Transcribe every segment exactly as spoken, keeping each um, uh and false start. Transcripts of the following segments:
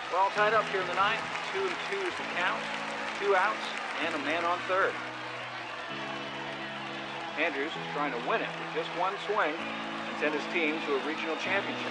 We're all tied up here in the ninth. Two and two is the count. Two outs and a man on third. Andrews is trying to win it with just one swing and send his team to a regional championship.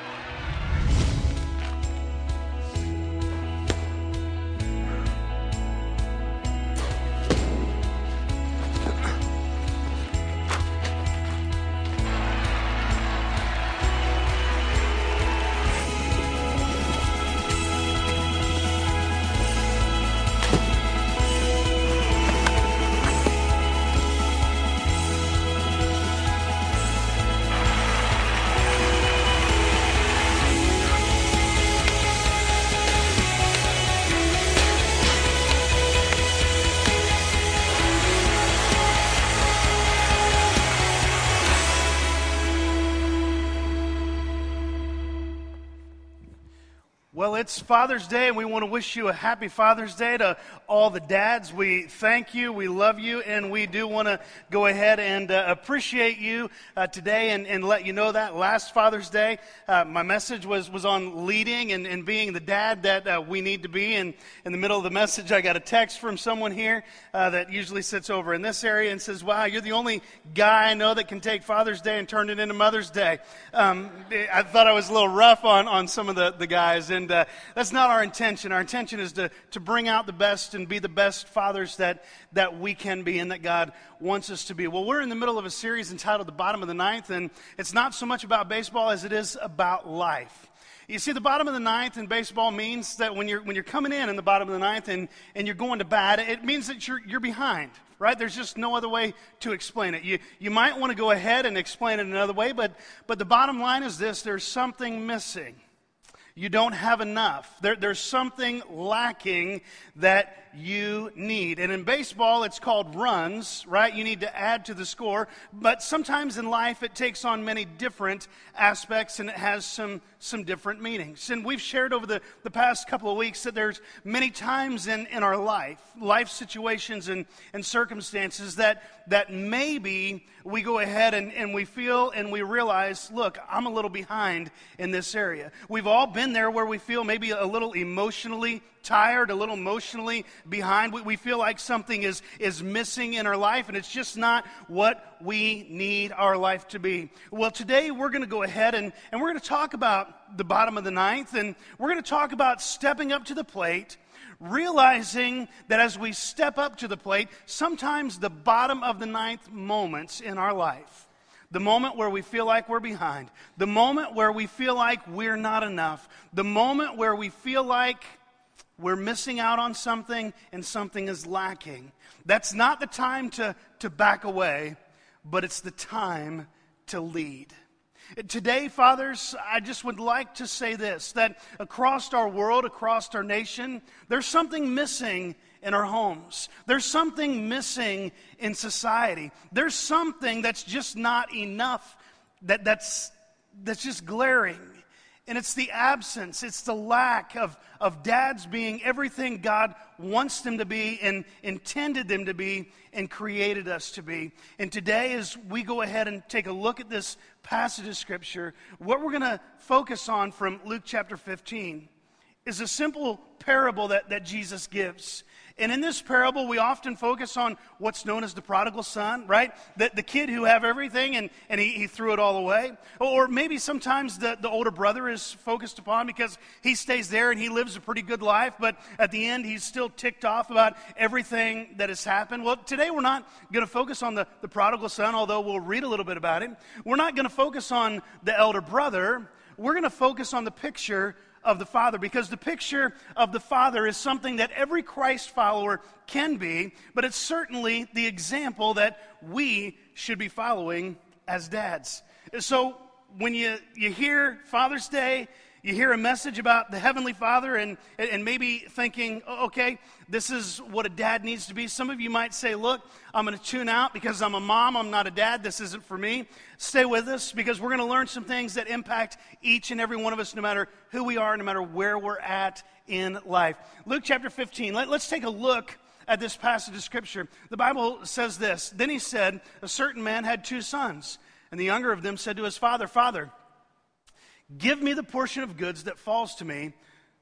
Well, it's Father's Day, and we want to wish you a happy Father's Day to all the dads. We thank you, we love you, and we do want to go ahead and uh, appreciate you uh, today and, and let you know that. Last Father's Day, uh, my message was, was on leading and, and being the dad that uh, we need to be. And in the middle of the message, I got a text from someone here uh, that usually sits over in this area and says, wow, you're the only guy I know that can take Father's Day and turn it into Mother's Day. Um, I thought I was a little rough on, on some of the, the guys, and uh, that's not our intention. Our intention is to, to bring out the best and be the best fathers that, that we can be and that God wants us to be. Well, we're in the middle of a series entitled The Bottom of the Ninth, and it's not so much about baseball as it is about life. You see, the bottom of the ninth in baseball means that when you're when you're coming in in the bottom of the ninth and, and you're going to bat, it means that you're you're behind, right? There's just no other way to explain it. You you might want to go ahead and explain it another way, but but the bottom line is this: there's something missing. You don't have enough. There, there's something lacking that you need. And in baseball, it's called runs, right? You need to add to the score. But sometimes in life, it takes on many different aspects, and it has some, some different meanings. And we've shared over the, the past couple of weeks that there's many times in, in our life, life situations and, and circumstances that, that maybe we go ahead and, and we feel and we realize, look, I'm a little behind in this area. We've all been there where we feel maybe a little emotionally tired, a little emotionally behind. We, we feel like something is, is missing in our life, and it's just not what we need our life to be. Well, today we're going to go ahead and, and we're going to talk about the bottom of the ninth, and we're going to talk about stepping up to the plate, realizing that as we step up to the plate, sometimes the bottom of the ninth moments in our life, the moment where we feel like we're behind, the moment where we feel like we're not enough, the moment where we feel like we're missing out on something and something is lacking. That's not the time to, to back away, but it's the time to lead. Today, fathers, I just would like to say this, that across our world, across our nation, there's something missing in our homes. There's something missing in society. There's something that's just not enough, that, that's, that's just glaring. And it's the absence, it's the lack of, of dads being everything God wants them to be and intended them to be and created us to be. And today, as we go ahead and take a look at this passage of Scripture, what we're going to focus on from Luke chapter fifteen is a simple parable that, that Jesus gives. And in this parable, we often focus on what's known as the prodigal son, right? The, the kid who have everything and, and he, he threw it all away. Or maybe sometimes the, the older brother is focused upon because he stays there and he lives a pretty good life, but at the end he's still ticked off about everything that has happened. Well, today we're not going to focus on the, the prodigal son, although we'll read a little bit about it. We're not going to focus on the elder brother. We're going to focus on the picture of the Father, because the picture of the Father is something that every Christ follower can be, but it's certainly the example that we should be following as dads. So when you, you hear Father's Day, you hear a message about the Heavenly Father and, and maybe thinking, oh, okay, this is what a dad needs to be. Some of you might say, look, I'm going to tune out because I'm a mom, I'm not a dad, this isn't for me. Stay with us because we're going to learn some things that impact each and every one of us, no matter who we are, no matter where we're at in life. Luke chapter fifteen, let, let's take a look at this passage of Scripture. The Bible says this, then he said, a certain man had two sons, and the younger of them said to his father, Father, give me the portion of goods that falls to me.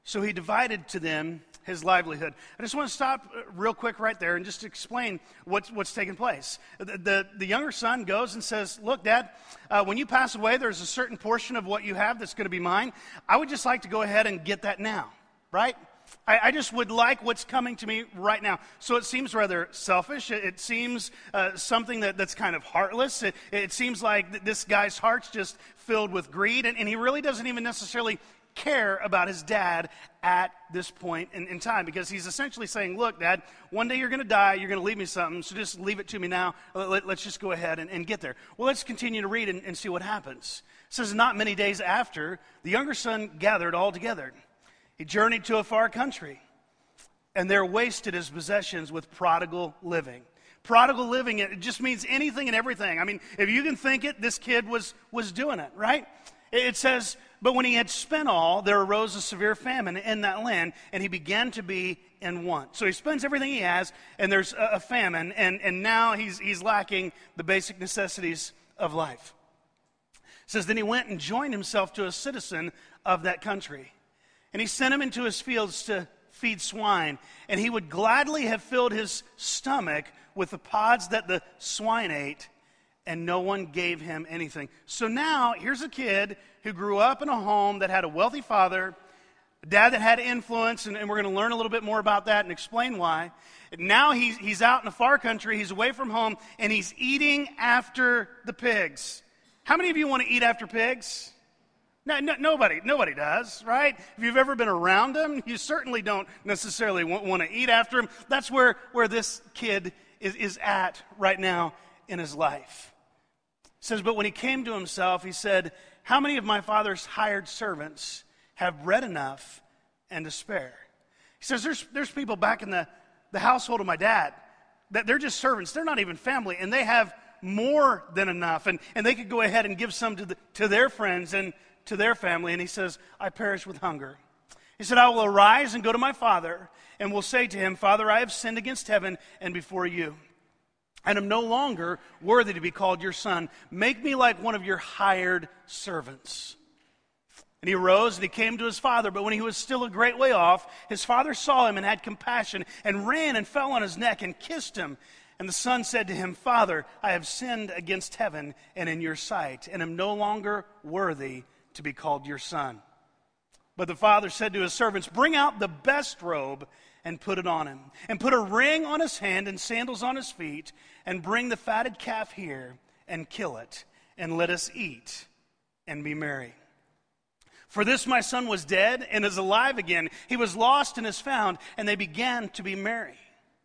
So he divided to them his livelihood. I just want to stop real quick right there and just explain what's, what's taking place. The, the, the younger son goes and says, look, Dad, uh, when you pass away, there's a certain portion of what you have that's going to be mine. I would just like to go ahead and get that now, right? I, I just would like what's coming to me right now. So it seems rather selfish. It, it seems uh, something that, that's kind of heartless. It, it seems like th- this guy's heart's just filled with greed, and, and he really doesn't even necessarily care about his dad at this point in, in time, because he's essentially saying, look, Dad, one day you're going to die, you're going to leave me something, so just leave it to me now. Let, let's just go ahead and, and get there. Well, let's continue to read and, and see what happens. It says, not many days after, the younger son gathered all together. He journeyed to a far country, and there wasted his possessions with prodigal living. Prodigal living, it just means anything and everything. I mean, if you can think it, this kid was, was doing it, right? It says, but when he had spent all, there arose a severe famine in that land, and he began to be in want. So he spends everything he has, and there's a, a famine, and, and now he's, he's lacking the basic necessities of life. It says, then he went and joined himself to a citizen of that country, and he sent him into his fields to feed swine, and he would gladly have filled his stomach with the pods that the swine ate, and no one gave him anything. So now, here's a kid who grew up in a home that had a wealthy father, a dad that had influence, and, and we're going to learn a little bit more about that and explain why. And now he's, he's out in a far country, he's away from home, and he's eating after the pigs. How many of you want to eat after pigs? No, no, nobody, nobody does, right? If you've ever been around them, you certainly don't necessarily want, want to eat after them. That's where, where this kid is, is at right now in his life. It says, but when he came to himself, he said, how many of my father's hired servants have bread enough and to spare? He says, there's, there's people back in the, the household of my dad that they're just servants. They're not even family, and they have more than enough, and, and they could go ahead and give some to, the, to their friends and to their family. And he says, I perish with hunger. He said, I will arise and go to my father, and will say to him, Father, I have sinned against heaven and before you, and am no longer worthy to be called your son. Make me like one of your hired servants. And he arose and he came to his father, but when he was still a great way off, his father saw him and had compassion, and ran and fell on his neck and kissed him. And the son said to him, Father, I have sinned against heaven and in your sight, and am no longer worthy to be called your son. But the father said to his servants, bring out the best robe and put it on him, and put a ring on his hand and sandals on his feet, and bring the fatted calf here and kill it, and let us eat and be merry. For this my son was dead and is alive again. He was lost and is found, and they began to be merry.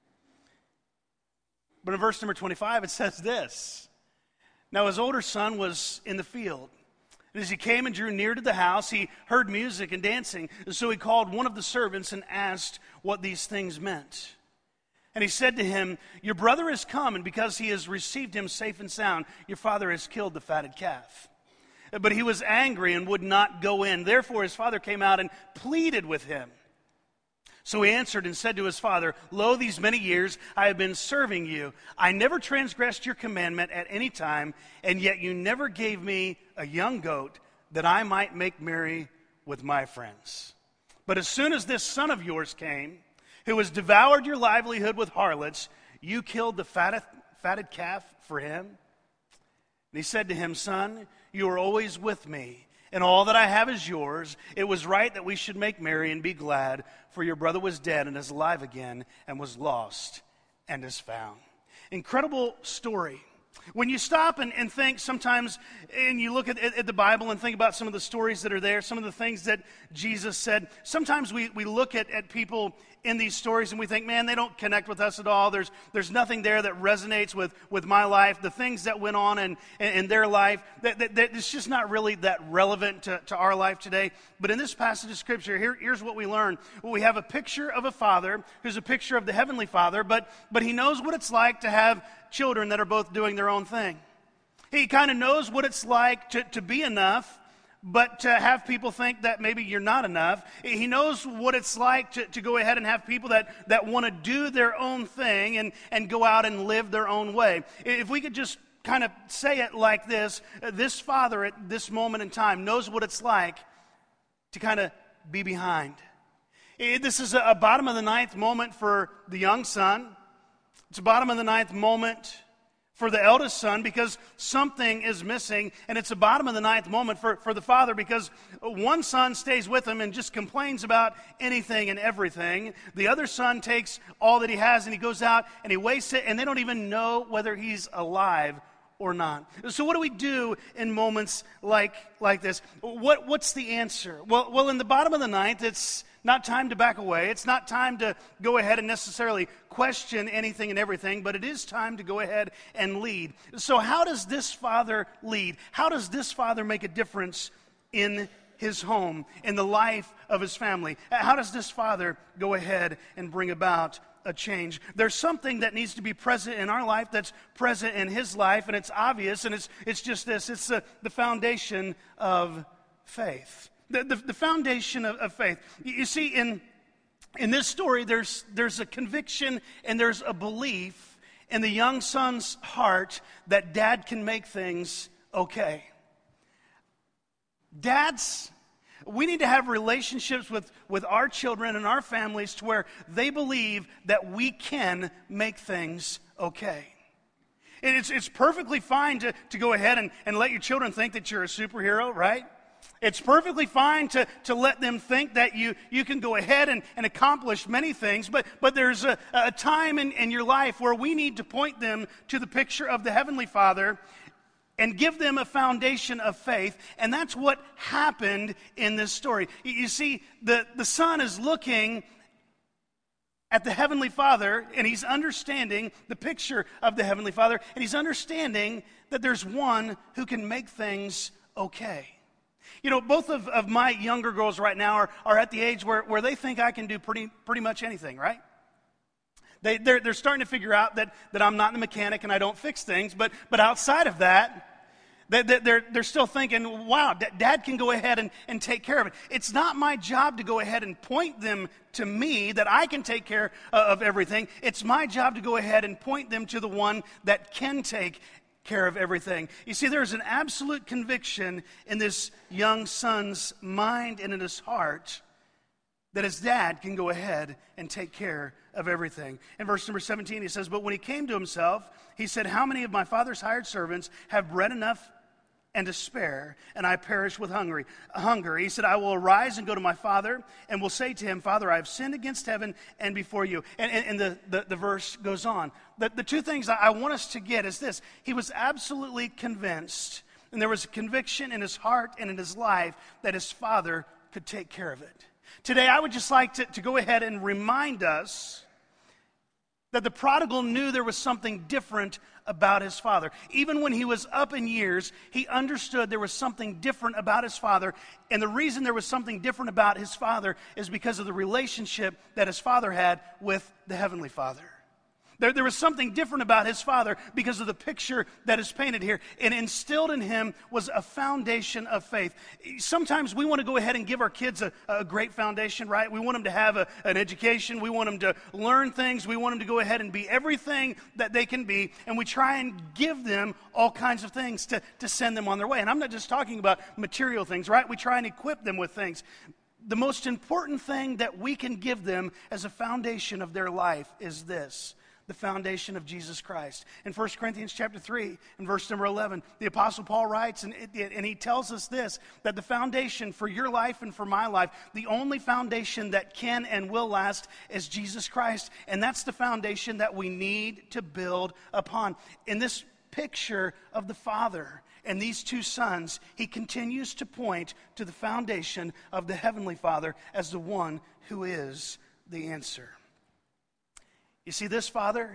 But in verse number twenty-five, it says this. Now his older son was in the field. And as he came and drew near to the house, he heard music and dancing. And so he called one of the servants and asked what these things meant. And he said to him, your brother is come, and because he has received him safe and sound, your father has killed the fatted calf. But he was angry and would not go in. Therefore his father came out and pleaded with him. So he answered and said to his father, lo, these many years I have been serving you. I never transgressed your commandment at any time, and yet you never gave me a young goat that I might make merry with my friends. But as soon as this son of yours came, who has devoured your livelihood with harlots, you killed the fatted, fatted calf for him? And he said to him, son, you are always with me, and all that I have is yours. It was right that we should make merry and be glad, for your brother was dead and is alive again, and was lost and is found. Incredible story. When you stop and, and think sometimes, and you look at, at the Bible and think about some of the stories that are there, some of the things that Jesus said, sometimes we, we look at, at people in these stories and we think, man, they don't connect with us at all. There's there's nothing there that resonates with, with my life. The things that went on in, in their life, that, that, that it's just not really that relevant to, to our life today. But in this passage of Scripture, here, here's what we learn. We have a picture of a father who's a picture of the Heavenly Father, but, but he knows what it's like to have children that are both doing their own thing. He kind of knows what it's like to, to be enough, but to have people think that maybe you're not enough. He knows what it's like to, to go ahead and have people that, that want to do their own thing and, and go out and live their own way. If we could just kind of say it like this, this father at this moment in time knows what it's like to kind of be behind, This is a bottom of the ninth moment for the young son. It's a bottom of the ninth moment for the eldest son because something is missing, and it's a bottom of the ninth moment for, for the father because one son stays with him and just complains about anything and everything. The other son takes all that he has and he goes out and he wastes it, and they don't even know whether he's alive or not. So what do we do in moments like, like this? What, what's the answer? Well, well, in the bottom of the ninth, it's not time to back away. It's not time to go ahead and necessarily question anything and everything, but it is time to go ahead and lead. So how does this father lead? How does this father make a difference in his home, in the life of his family? How does this father go ahead and bring about a change? There's something that needs to be present in our life that's present in his life, and it's obvious, and it's it's just this. It's the, the foundation of faith. The, the, the foundation of, of faith. You, you see, in in this story, there's there's a conviction and there's a belief in the young son's heart that dad can make things okay. Dads, we need to have relationships with, with our children and our families to where they believe that we can make things okay. And it's, it's perfectly fine to, to go ahead and, and let your children think that you're a superhero, right? It's perfectly fine to, to let them think that you, you can go ahead and, and accomplish many things, but, but there's a, a time in, in your life where we need to point them to the picture of the Heavenly Father and give them a foundation of faith, and that's what happened in this story. You see, the, the son is looking at the Heavenly Father, and he's understanding the picture of the Heavenly Father, and he's understanding that there's one who can make things okay. You know, both of, of my younger girls right now are, are at the age where, where they think I can do pretty pretty much anything, right? They, they're, they're starting to figure out that, that I'm not the mechanic and I don't fix things, but, but outside of that, they, they're, they're still thinking, wow, d- Dad can go ahead and, and take care of it. It's not my job to go ahead and point them to me that I can take care of everything. It's my job to go ahead and point them to the one that can take care of everything. You see, there's an absolute conviction in this young son's mind and in his heart that his dad can go ahead and take care of everything. In verse number seventeen, he says, "But when he came to himself, he said, 'How many of my father's hired servants have bread enough and to spare, and I perish with hungry, hunger?' He said, 'I will arise and go to my father, and will say to him, Father, I have sinned against heaven and before you.'" And, and, and the, the, the verse goes on. The, the two things I want us to get is this. He was absolutely convinced, and there was a conviction in his heart and in his life that his father could take care of it. Today, I would just like to, to go ahead and remind us that the prodigal knew there was something different about his father. Even when he was up in years, he understood there was something different about his father. And the reason there was something different about his father is because of the relationship that his father had with the Heavenly Father. There, there was something different about his father because of the picture that is painted here. And instilled in him was a foundation of faith. Sometimes we want to go ahead and give our kids a, a great foundation, right? We want them to have a, an education. We want them to learn things. We want them to go ahead and be everything that they can be. And we try and give them all kinds of things to, to send them on their way. And I'm not just talking about material things, right? We try and equip them with things. The most important thing that we can give them as a foundation of their life is this: the foundation of Jesus Christ. In First Corinthians chapter three, in verse number eleven, the Apostle Paul writes, and, it, and he tells us this, that the foundation for your life and for my life, the only foundation that can and will last is Jesus Christ. And that's the foundation that we need to build upon. In this picture of the Father and these two sons, he continues to point to the foundation of the Heavenly Father as the one who is the answer. You see, this father,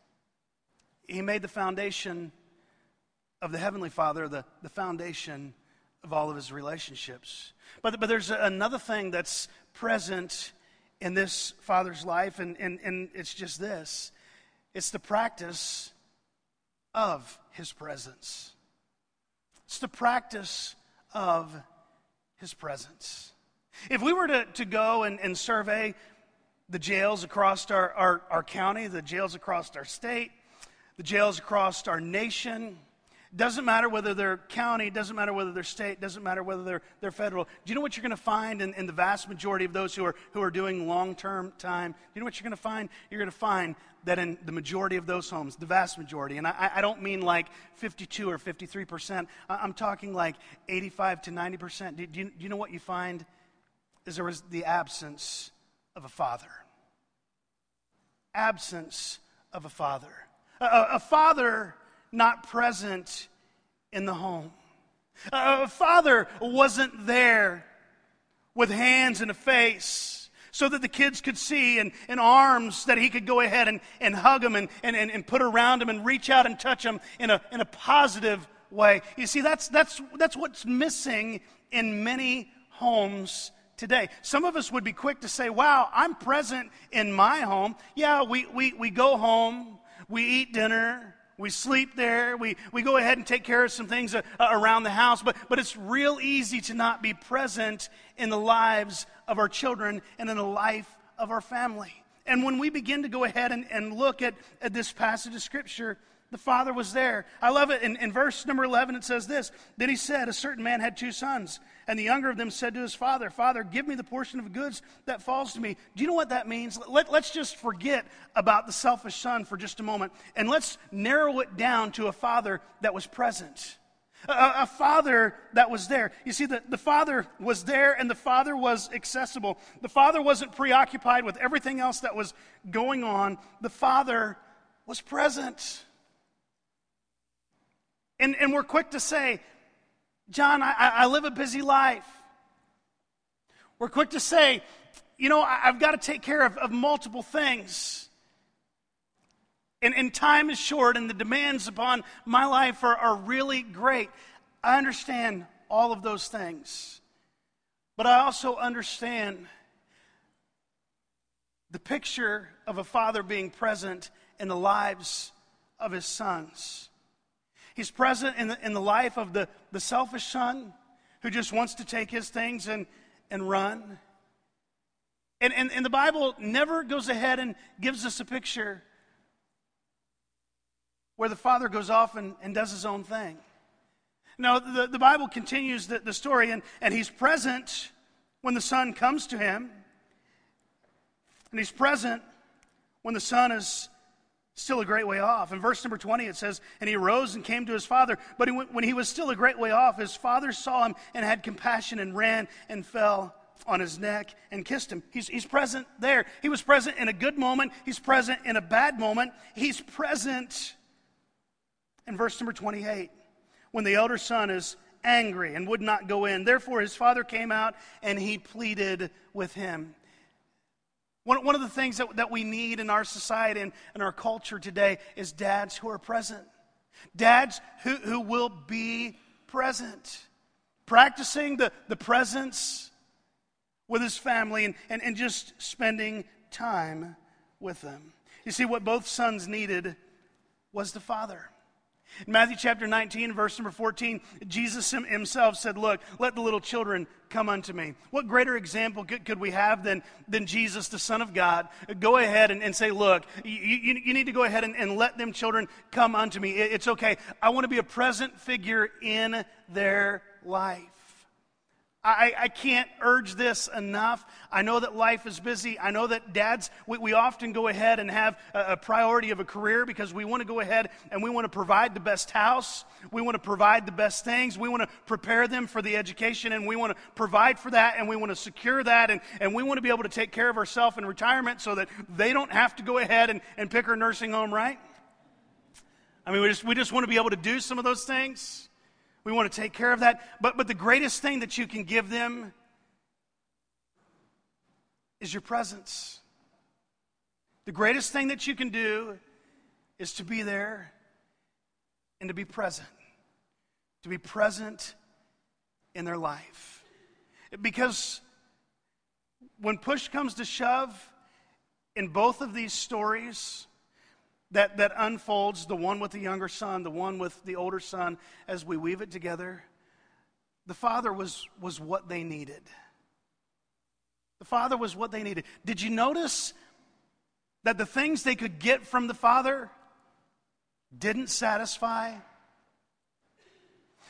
he made the foundation of the Heavenly Father the, the foundation of all of his relationships. But, but there's another thing that's present in this father's life, and, and, and it's just this. It's the practice of his presence. It's the practice of his presence. If we were to, to go and, and survey the jails across our, our, our county, the jails across our state, the jails across our nation, Doesn't matter whether they're county, doesn't matter whether they're state, doesn't matter whether they're, they're federal. Do you know what you're going to find in, in the vast majority of those who are, who are doing long-term time? Do you know what you're going to find? You're going to find that in the majority of those homes, the vast majority, and I, I don't mean like fifty-two or fifty-three percent, I'm talking like eighty-five to ninety percent. Do, do, you, do you know what you find? Is there was the absence of a father. Absence of a father. A, a father not present in the home. A father wasn't there with hands and a face so that the kids could see, and, and arms that he could go ahead and, and hug them and, and, and put around them and reach out and touch them in a, in a positive way. You see, that's, that's, that's what's missing in many homes today. Some of us would be quick to say, wow, I'm present in my home. Yeah, we, we, we go home, we eat dinner, we sleep there, we, we go ahead and take care of some things uh, around the house, but, but it's real easy to not be present in the lives of our children and in the life of our family. And when we begin to go ahead and, and look at, at this passage of Scripture, the father was there. I love it. In, in verse number eleven, it says this, "Then he said, a certain man had two sons, and the younger of them said to his father, 'Father, give me the portion of goods that falls to me.'" Do you know what that means? Let, let's just forget about the selfish son for just a moment, and let's narrow it down to a father that was present. A, a father that was there. You see, the, the father was there, and the father was accessible. The father wasn't preoccupied with everything else that was going on. The father was present. And, and we're quick to say, John, I, I live a busy life. We're quick to say, you know, I, I've got to take care of, of multiple things. And, and time is short, and the demands upon my life are, are really great. I understand all of those things. But I also understand the picture of a father being present in the lives of his sons. He's present in the, in the life of the, the selfish son who just wants to take his things and, and run. And, and, and the Bible never goes ahead and gives us a picture where the father goes off and, and does his own thing. No, the, the Bible continues the, the story, and, and he's present when the son comes to him. And he's present when the son is still a great way off. In verse number twenty it says, "And he arose and came to his father. But he, when he was still a great way off, his father saw him and had compassion and ran and fell on his neck and kissed him." He's, he's present there. He was present in a good moment. He's present in a bad moment. He's present in verse number twenty-eight. When the elder son is angry and would not go in. Therefore his father came out and he pleaded with him. One, one of the things that, that we need in our society and in our culture today is dads who are present. Dads who, who will be present. Practicing the, the presence with his family and, and, and just spending time with them. You see, what both sons needed was the father. In Matthew chapter nineteen, verse number fourteen, Jesus himself said, "Look, let the little children come unto me." What greater example could, could we have than, than Jesus, the Son of God, go ahead and, and say, look, you, you, you need to go ahead and, and let them children come unto me. It, it's okay. I want to be a present figure in their life. I, I can't urge this enough. I know that life is busy. I know that dads, we, we often go ahead and have a, a priority of a career because we want to go ahead and we want to provide the best house. We want to provide the best things. We want to prepare them for the education, and we want to provide for that, and we want to secure that, and, and we want to be able to take care of ourselves in retirement so that they don't have to go ahead and, and pick our nursing home, right? I mean, we just, we just want to be able to do some of those things. We want to take care of that. But, but the greatest thing that you can give them is your presence. The greatest thing that you can do is to be there and to be present. To be present in their life. Because when push comes to shove, in both of these stories that, that unfolds, the one with the younger son, the one with the older son, as we weave it together, the father was, was what they needed. The father was what they needed. Did you notice that the things they could get from the father didn't satisfy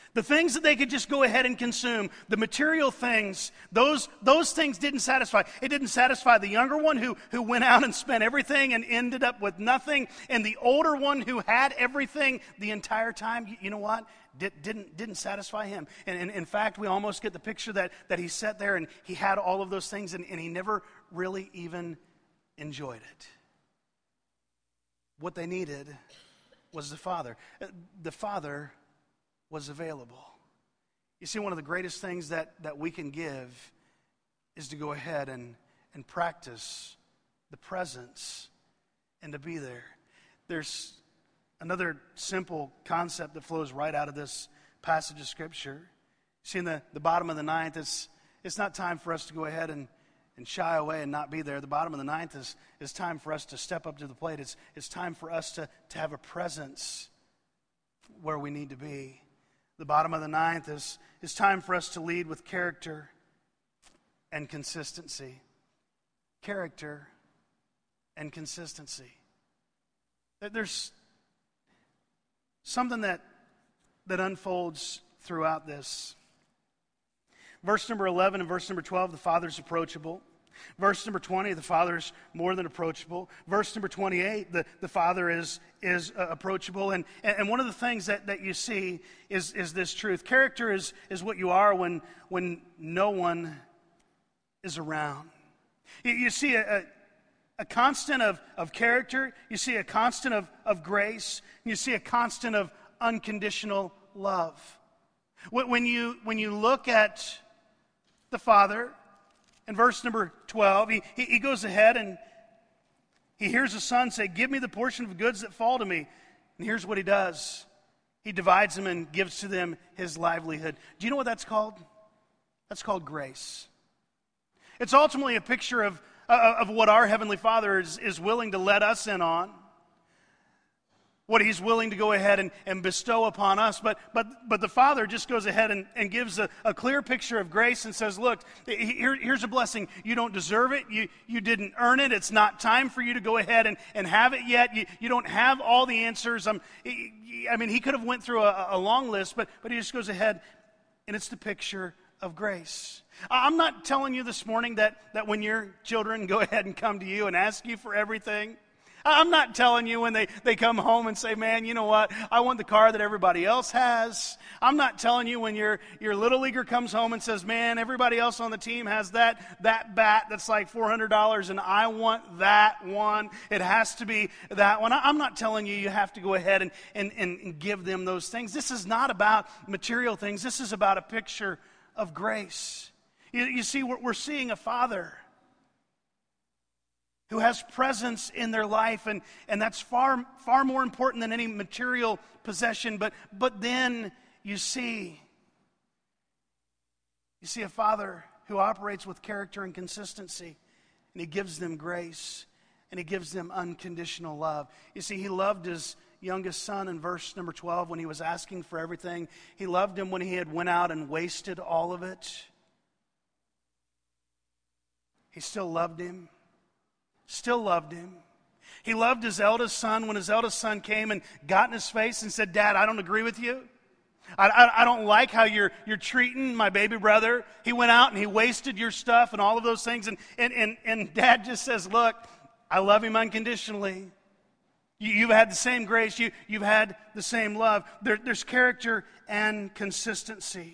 The things that they could just go ahead and consume, the material things, those, those things didn't satisfy. It didn't satisfy the younger one who, who went out and spent everything and ended up with nothing. And the older one who had everything the entire time, you, you know what? Did, didn't, didn't satisfy him. And, and in fact, we almost get the picture that, that he sat there and he had all of those things and, and he never really even enjoyed it. What they needed was the Father. The Father was available. You see, one of the greatest things that, that we can give is to go ahead and, and practice the presence and to be there. There's another simple concept that flows right out of this passage of Scripture. See, in the, the bottom of the ninth, it's, it's not time for us to go ahead and, and shy away and not be there. The bottom of the ninth is, is time for us to step up to the plate. It's, it's time for us to, to have a presence where we need to be. The bottom of the ninth is, is time for us to lead with character and consistency. Character and consistency. There's something that, that unfolds throughout this. Verse number eleven and verse number twelve, the Father's approachable. Verse number twenty, the Father's more than approachable. Verse number twenty-eight, the, the Father is, is uh, approachable. And, and one of the things that, that you see is, is this truth. Character is, is what you are when, when no one is around. You, you see a, a, a constant of, of character. You see a constant of, of grace. You see a constant of unconditional love. When, when, you, when you look at the Father, in verse number twelve, he, he, he goes ahead and he hears the Son say, "Give me the portion of goods that fall to me." And here's what he does. He divides them and gives to them his livelihood. Do you know what that's called? That's called grace. It's ultimately a picture of, uh, of what our Heavenly Father is, is willing to let us in on. What He's willing to go ahead and, and bestow upon us. But but but the Father just goes ahead and, and gives a, a clear picture of grace and says, look, here, here's a blessing. You don't deserve it. You you didn't earn it. It's not time for you to go ahead and, and have it yet. You, you don't have all the answers. Um, I mean, He could have went through a, a long list, but, but He just goes ahead, and it's the picture of grace. I'm not telling you this morning that, that when your children go ahead and come to you and ask you for everything, I'm not telling you when they, they come home and say, man, you know what, I want the car that everybody else has. I'm not telling you when your, your little leaguer comes home and says, man, everybody else on the team has that, that bat that's like four hundred dollars and I want that one. It has to be that one. I'm not telling you you have to go ahead and, and, and give them those things. This is not about material things. This is about a picture of grace. You, you see, we're, we're seeing a Father who has presence in their life, and, and that's far far more important than any material possession. But but then you see, you see a Father who operates with character and consistency, and He gives them grace, and He gives them unconditional love. You see, He loved His youngest son in verse number twelve when he was asking for everything. He loved him when he had went out and wasted all of it. He still loved him. Still loved him. He loved his eldest son when his eldest son came and got in his face and said, Dad, I don't agree with you. I, I, I don't like how you're, you're treating my baby brother. He went out and he wasted your stuff and all of those things. And, and, and, and Dad just says, look, I love him unconditionally. You, you've had the same grace. You, you've had the same love. There, there's character and consistency.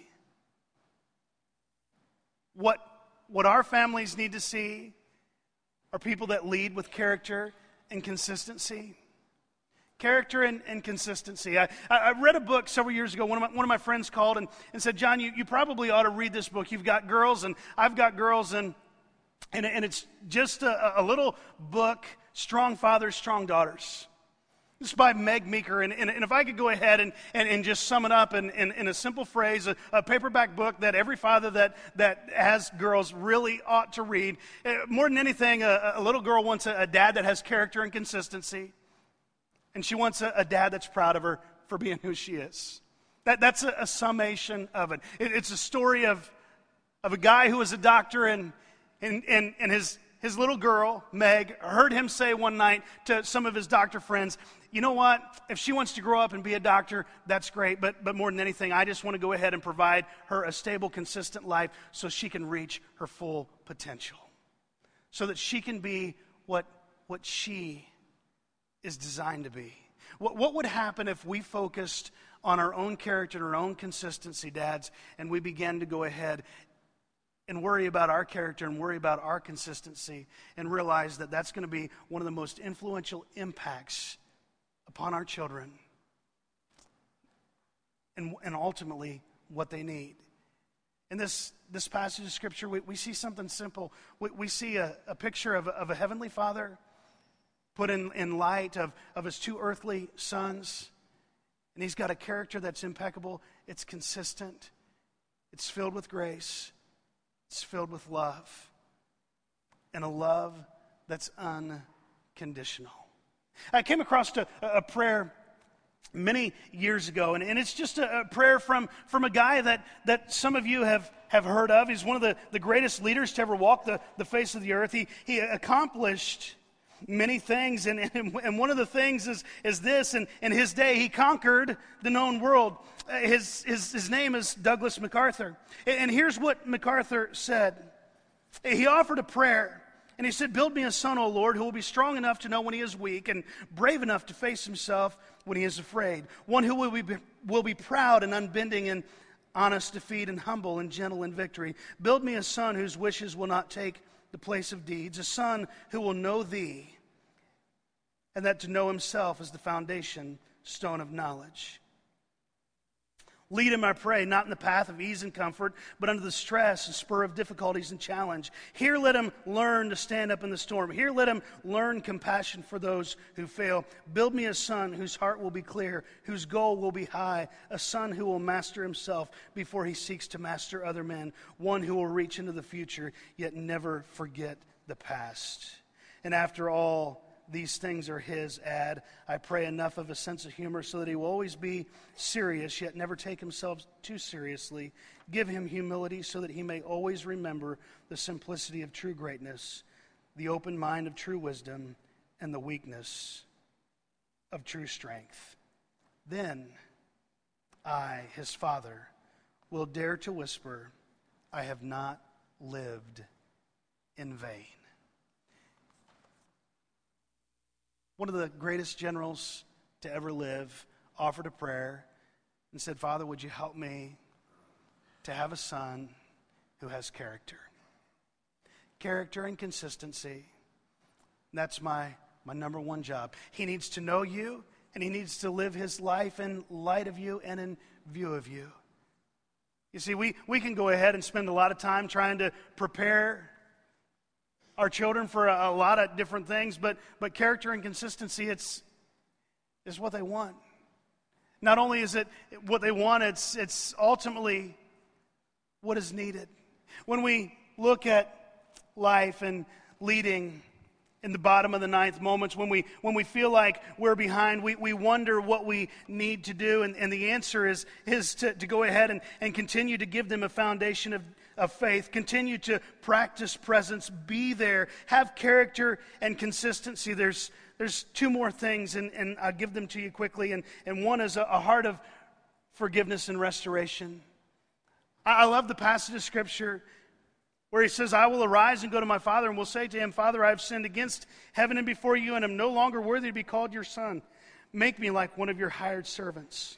What, what our families need to see are people that lead with character and consistency. Character and, and consistency. I, I read a book several years ago. One of my, one of my friends called and, and said, John, you, you probably ought to read this book. You've got girls, and I've got girls, and and, and it's just a, a little book, Strong Fathers, Strong Daughters. This is by Meg Meeker, and, and, and if I could go ahead and, and, and just sum it up in, in, in a simple phrase, a, a paperback book that every father that, that has girls really ought to read. Uh, more than anything, a, a little girl wants a, a dad that has character and consistency, and she wants a, a dad that's proud of her for being who she is. That, that's a, a summation of it. it. It's a story of, of a guy who was a doctor, and, and, and, and his his little girl, Meg, heard him say one night to some of his doctor friends, you know what, if she wants to grow up and be a doctor, that's great, but, but more than anything, I just want to go ahead and provide her a stable, consistent life so she can reach her full potential, so that she can be what, what she is designed to be. What, what would happen if we focused on our own character and our own consistency, dads, and we began to go ahead and worry about our character and worry about our consistency and realize that that's going to be one of the most influential impacts upon our children and, and ultimately what they need. In this, this passage of Scripture, we, we see something simple. We, we see a, a picture of, of a heavenly Father put in, in light of, of his two earthly sons. And he's got a character that's impeccable. It's consistent. It's filled with grace. It's filled with love, and a love that's unconditional. I came across a, a prayer many years ago, and, and it's just a, a prayer from, from a guy that, that some of you have, have heard of. He's one of the, the greatest leaders to ever walk the, the face of the earth. He, he accomplished many things, and, and, and one of the things is, is this. In, in his day, he conquered the known world. His, his, his name is Douglas MacArthur. And here's what MacArthur said. He offered a prayer, and he said, build me a son, O Lord, who will be strong enough to know when he is weak and brave enough to face himself when he is afraid. One who will be, will be proud and unbending in honest defeat and humble and gentle in victory. Build me a son whose wishes will not take the place of deeds, a son who will know thee, and that to know himself is the foundation stone of knowledge. Lead him, I pray, not in the path of ease and comfort, but under the stress and spur of difficulties and challenge. Here let him learn to stand up in the storm. Here let him learn compassion for those who fail. Build me a son whose heart will be clear, whose goal will be high, a son who will master himself before he seeks to master other men, one who will reach into the future, yet never forget the past. And after all these things are his, add, I pray, enough of a sense of humor so that he will always be serious, yet never take himself too seriously. Give him humility so that he may always remember the simplicity of true greatness, the open mind of true wisdom, and the weakness of true strength. Then I, his father, will dare to whisper, I have not lived in vain. One of the greatest generals to ever live offered a prayer and said, Father, would you help me to have a son who has character? Character and consistency. That's my, my number one job. He needs to know you, and he needs to live his life in light of you and in view of you. You see, we, we can go ahead and spend a lot of time trying to prepare our children for a, a lot of different things, but but character and consistency, it's is what they want. Not only is it what they want, it's it's ultimately what is needed. When we look at life and leading in the bottom of the ninth moments, when we when we feel like we're behind, we, we wonder what we need to do, and, and the answer is is to, to go ahead and, and continue to give them a foundation of of faith, continue to practice presence, be there, have character and consistency. There's there's two more things, and, and I'll give them to you quickly, and, and one is a, a heart of forgiveness and restoration. I, I love the passage of Scripture where he says, I will arise and go to my father, and will say to him, Father, I have sinned against heaven and before you, and am no longer worthy to be called your son. Make me like one of your hired servants.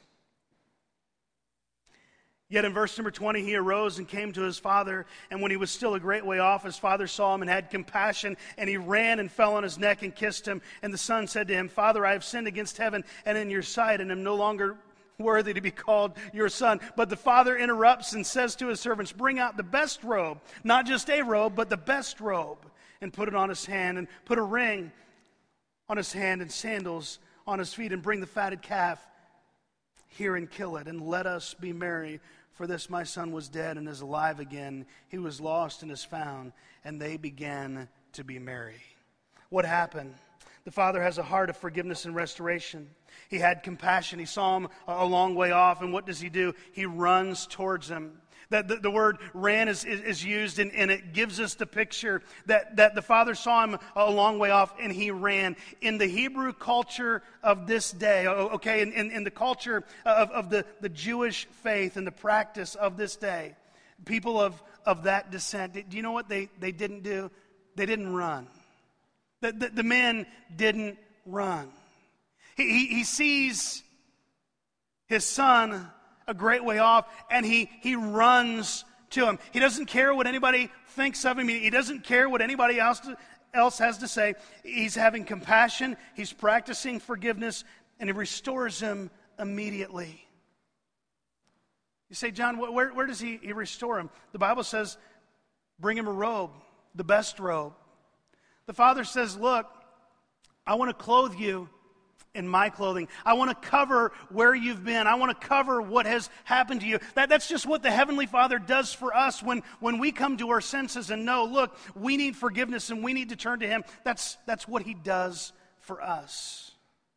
Yet in verse number twenty, he arose and came to his father, and when he was still a great way off, his father saw him and had compassion, and he ran and fell on his neck and kissed him. And the son said to him, Father, I have sinned against heaven and in your sight, and am no longer worthy to be called your son. But the father interrupts and says to his servants, bring out the best robe, not just a robe, but the best robe, and put it on his hand, and put a ring on his hand and sandals on his feet, and bring the fatted calf here and kill it, and let us be merry. For this my son was dead and is alive again. He was lost and is found. And they began to be merry. What happened? The father has a heart of forgiveness and restoration. He had compassion. He saw him a long way off. And what does he do? He runs towards him. That the, the word ran is, is, is used, and, and it gives us the picture that, that the father saw him a long way off and he ran. In the Hebrew culture of this day, okay, in, in, in the culture of, of the, the Jewish faith and the practice of this day, people of, of that descent, do you know what they, they didn't do? They didn't run. The, the, the men didn't run. He, he, he sees his son a great way off, and he, he runs to him. He doesn't care what anybody thinks of him. He, he doesn't care what anybody else, to, else has to say. He's having compassion. He's practicing forgiveness, and he restores him immediately. You say, John, where, where does he, he restore him? The Bible says, bring him a robe, the best robe. The father says, look, I want to clothe you in my clothing. I want to cover where you've been. I want to cover what has happened to you. That, that's just what the Heavenly Father does for us when, when we come to our senses and know, look, we need forgiveness and we need to turn to Him. That's, that's what He does for us.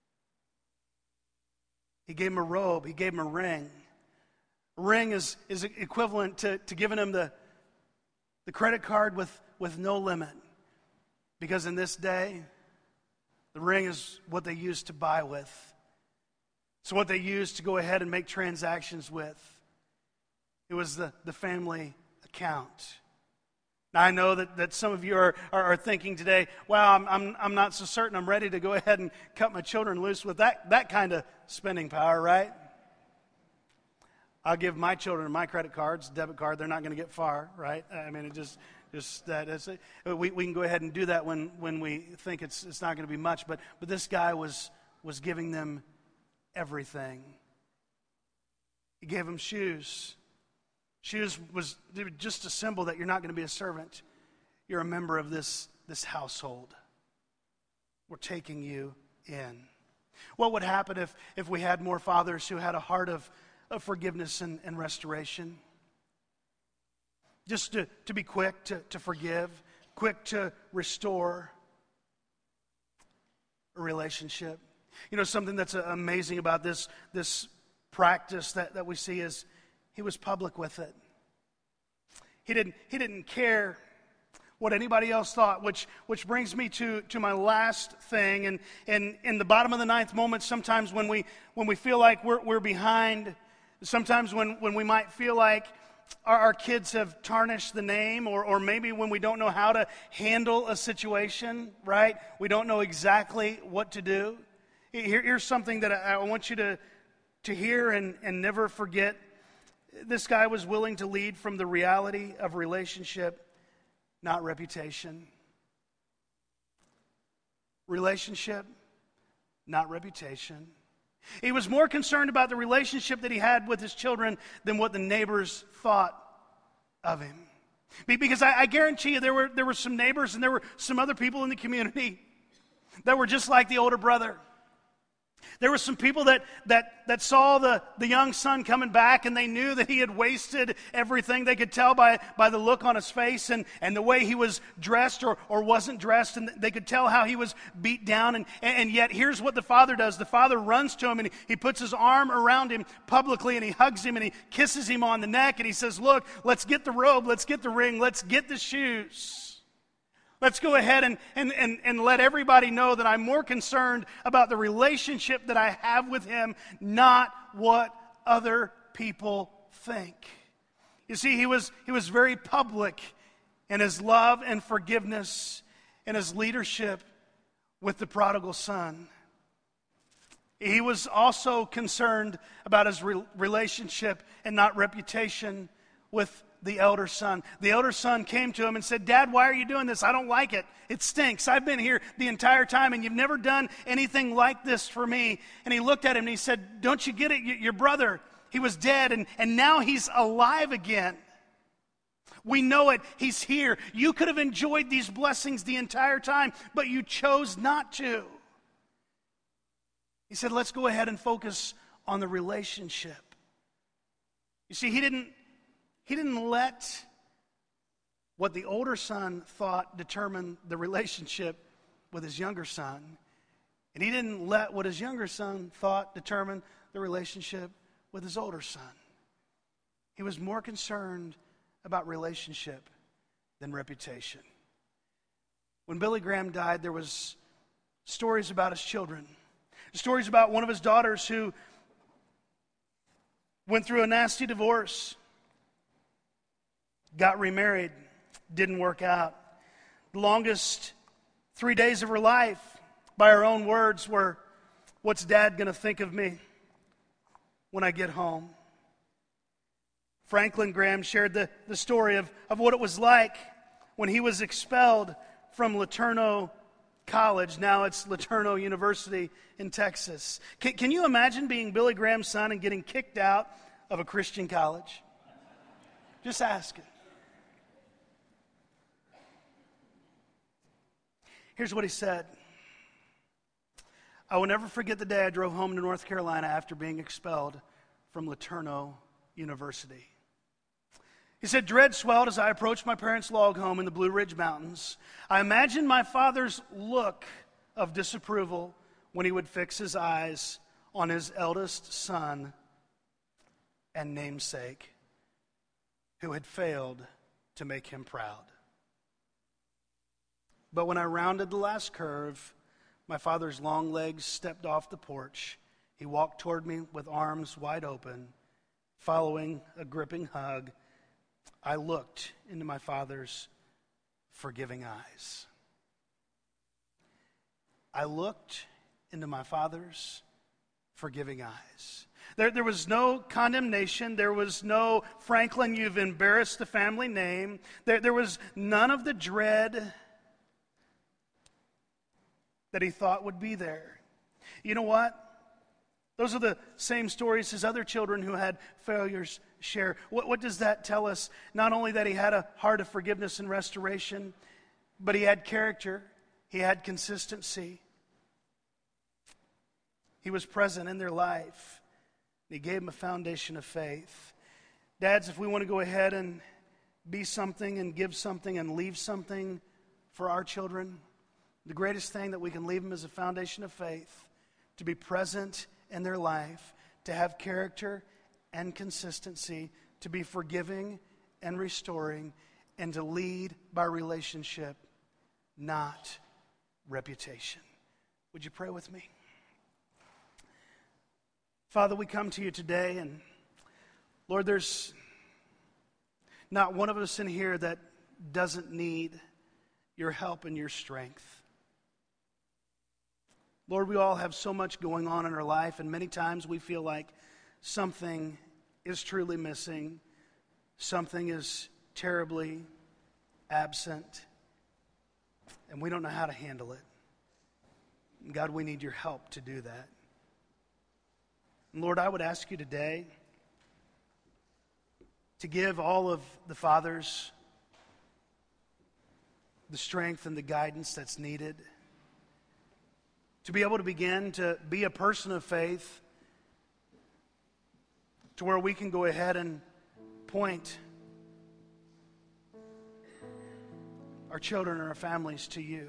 He gave him a robe. He gave him a ring. A ring is, is equivalent to, to giving him the, the credit card with, with no limit. Because in this day, the ring is what they used to buy with. It's what they used to go ahead and make transactions with. It was the, the family account. Now, I know that, that some of you are, are, are thinking today, wow, I'm, I'm, I'm not so certain I'm ready to go ahead and cut my children loose with that, that kind of spending power, right? I'll give my children my credit cards, debit card. They're not going to get far, right? I mean, it just... Just that is, we we can go ahead and do that when, when we think it's it's not going to be much. But but this guy was was giving them everything. He gave them shoes. Shoes was just a symbol that you're not going to be a servant. You're a member of this this household. We're taking you in. What would happen if if we had more fathers who had a heart of, of forgiveness and, and restoration? Just to, to be quick to, to forgive, quick to restore a relationship. You know, something that's amazing about this, this practice that, that we see is he was public with it. He didn't, he didn't care what anybody else thought, which which brings me to, to my last thing. And, and in the bottom of the ninth moment, sometimes when we when we feel like we're, we're behind, sometimes when, when we might feel like Our, our kids have tarnished the name, or, or maybe when we don't know how to handle a situation, right? We don't know exactly what to do. Here, here's something that I, I want you to, to hear and, and never forget. This guy was willing to lead from the reality of relationship, not reputation. Relationship, not reputation. He was more concerned about the relationship that he had with his children than what the neighbors thought of him. Because I, I guarantee you there were, there were some neighbors and there were some other people in the community that were just like the older brother. There were some people that that that saw the, the young son coming back, and they knew that he had wasted everything. They could tell by, by the look on his face and, and the way he was dressed or, or wasn't dressed, and they could tell how he was beat down. And, and yet here's what the father does. The father runs to him, and he, he puts his arm around him publicly, and he hugs him, and he kisses him on the neck, and he says, look, let's get the robe, let's get the ring, let's get the shoes. Let's go ahead and, and, and, and let everybody know that I'm more concerned about the relationship that I have with him, not what other people think. You see, he was, he was very public in his love and forgiveness and his leadership with the prodigal son. He was also concerned about his re- relationship and not reputation with the elder son. The elder son came to him and said, Dad, why are you doing this? I don't like it. It stinks. I've been here the entire time and you've never done anything like this for me. And he looked at him and he said, don't you get it? Your brother, he was dead and, and now he's alive again. We know it. He's here. You could have enjoyed these blessings the entire time, but you chose not to. He said, let's go ahead and focus on the relationship. You see, he didn't He didn't let what the older son thought determine the relationship with his younger son. And he didn't let what his younger son thought determine the relationship with his older son. He was more concerned about relationship than reputation. When Billy Graham died, there was stories about his children. Stories about one of his daughters who went through a nasty divorce, got remarried, didn't work out. The longest three days of her life, by her own words, were, "What's Dad going to think of me when I get home?" Franklin Graham shared the, the story of, of what it was like when he was expelled from LeTourneau College. Now it's LeTourneau University in Texas. Can, can you imagine being Billy Graham's son and getting kicked out of a Christian college? Just ask it. Here's what he said. "I will never forget the day I drove home to North Carolina after being expelled from LeTourneau University." He said, "Dread swelled as I approached my parents' log home in the Blue Ridge Mountains. I imagined my father's look of disapproval when he would fix his eyes on his eldest son and namesake, who had failed to make him proud. But when I rounded the last curve, my father's long legs stepped off the porch. He walked toward me with arms wide open, following a gripping hug. I looked into my father's forgiving eyes. I looked into my father's forgiving eyes. There, there was no condemnation. There was no, "Franklin, you've embarrassed the family name." There, there was none of the dread that he thought would be there. You know what? Those are the same stories his other children who had failures share. What, what does that tell us? Not only that he had a heart of forgiveness and restoration, but he had character. He had consistency. He was present in their life. He gave them a foundation of faith. Dads, if we want to go ahead and be something and give something and leave something for our children, the greatest thing that we can leave them is a foundation of faith, to be present in their life, to have character and consistency, to be forgiving and restoring, and to lead by relationship, not reputation. Would you pray with me? Father, we come to you today, and Lord, there's not one of us in here that doesn't need your help and your strength. Lord, we all have so much going on in our life, and many times we feel like something is truly missing, something is terribly absent, and we don't know how to handle it. And God, we need your help to do that. And Lord, I would ask you today to give all of the fathers the strength and the guidance that's needed to be able to begin to be a person of faith, to where we can go ahead and point our children and our families to you.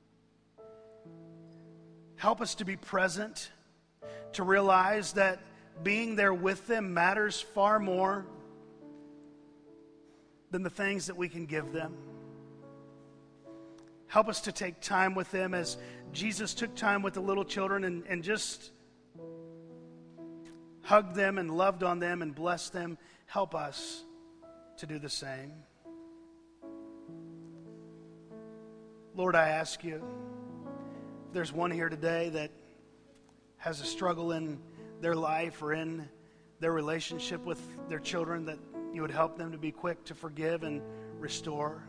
Help us to be present, to realize that being there with them matters far more than the things that we can give them. Help us to take time with them as Jesus took time with the little children and, and just hugged them and loved on them and blessed them. Help us to do the same. Lord, I ask you, if there's one here today that has a struggle in their life or in their relationship with their children, that you would help them to be quick to forgive and restore.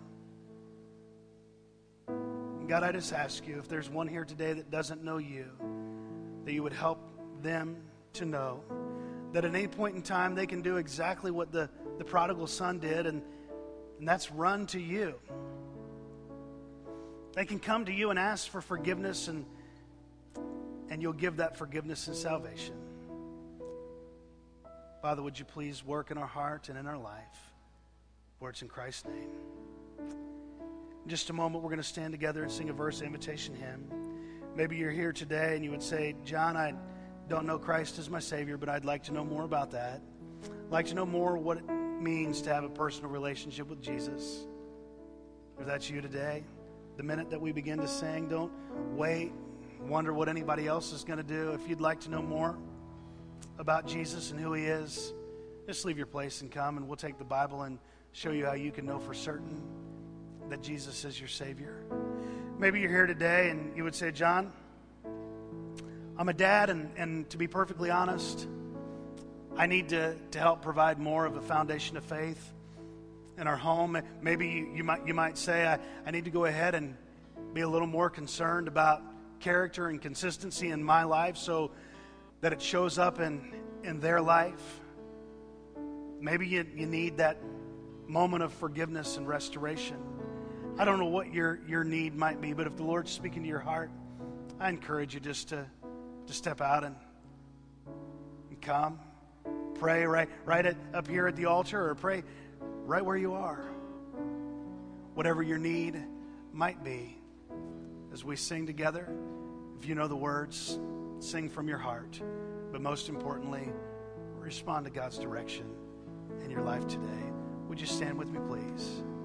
God, I just ask you, if there's one here today that doesn't know you, that you would help them to know that at any point in time they can do exactly what the, the prodigal son did, and, and that's run to you. They can come to you and ask for forgiveness, and, and you'll give that forgiveness and salvation. Father, would you please work in our heart and in our life, for it's in Christ's name. In just a moment, we're going to stand together and sing a verse invitation hymn. Maybe you're here today and you would say, "John, I don't know Christ as my Savior, but I'd like to know more about that." like to know more what it means to have a personal relationship with Jesus. If that's you today, the minute that we begin to sing, don't wait, wonder what anybody else is going to do. If you'd like to know more about Jesus and who he is, just leave your place and come, and we'll take the Bible and show you how you can know for certain that Jesus is your Savior. Maybe you're here today and you would say, John, I'm a dad, and, and to be perfectly honest, I need to, to help provide more of a foundation of faith in our home. Maybe you, you might you might say, I, I need to go ahead and be a little more concerned about character and consistency in my life so that it shows up in, in their life. Maybe you, you need that moment of forgiveness and restoration. I don't know what your, your need might be, but if the Lord's speaking to your heart, I encourage you just to, to step out and, and come. Pray right, right at, up here at the altar, or pray right where you are. Whatever your need might be, as we sing together, if you know the words, sing from your heart. But most importantly, respond to God's direction in your life today. Would you stand with me, please?